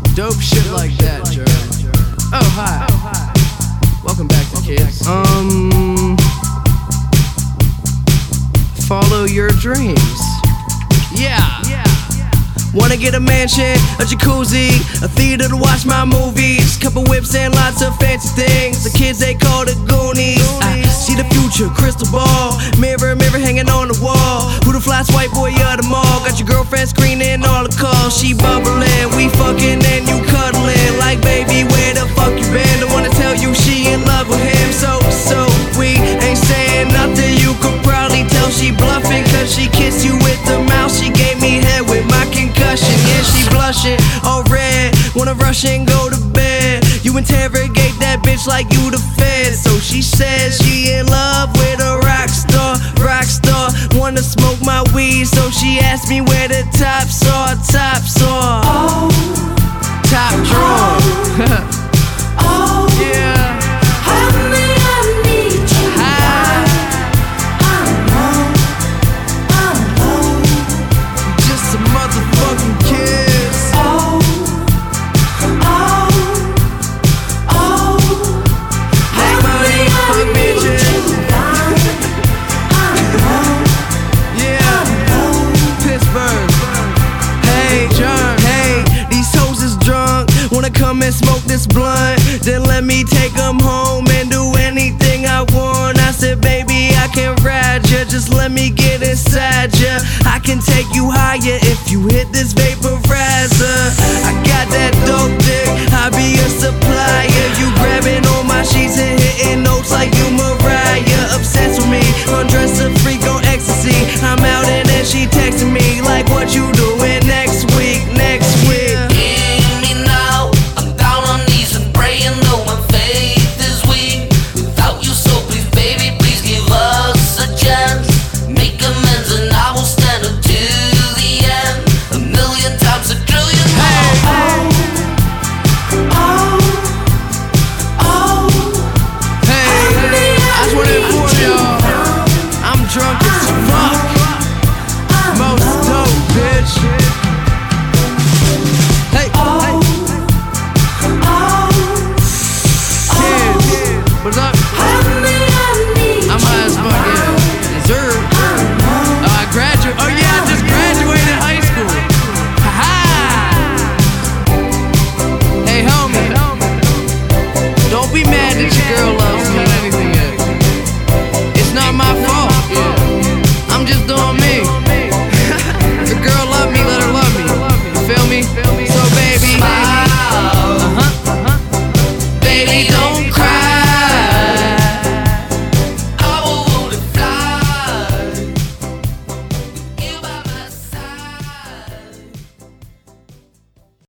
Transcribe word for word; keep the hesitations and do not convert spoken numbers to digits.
Dope shit like that, Jerm. Oh, hi. Welcome back to Kids. Um, follow your dreams. Yeah. Wanna get a mansion, a jacuzzi, a theater to watch my movies, couple whips and lots of fancy things. The kids they call the Goonies. I see the future, crystal ball, mirror, mirror hanging on the wall. Who the flyest white boy of them all? Got your girlfriend screening all the calls. She bubbling, we fucking and you cuddling. Like baby, where the fuck you been? Don't wanna tell you she in love with him. So, so we ain't saying nothing. You could probably tell she bluffing, cause she kissed you with her mouth. She gave me head with my concussion. Yeah, she blushing, all red. Wanna rush and go to bed. You interrogate that bitch like you the Fed. So she says she in love with a rock star, rock star. Wanna smoke my weed, so she asked me where the tops are, tops are. Oh, top drawer. oh, oh, Yeah. honey, I need you. Hi. I'm alone, I'm alone. Just a motherfucking kiss. Oh, oh, oh, Make money, honey, I fuck need bitches. you. I'm alone, Yeah. alone. Pittsburgh. Hey, John. Hey, these hoes is drunk. Wanna come and smoke this blunt? Then let me take them home and do anything I want. I said, baby, I can ride ya. Just let me get inside ya. I can take you higher if you hit this vapor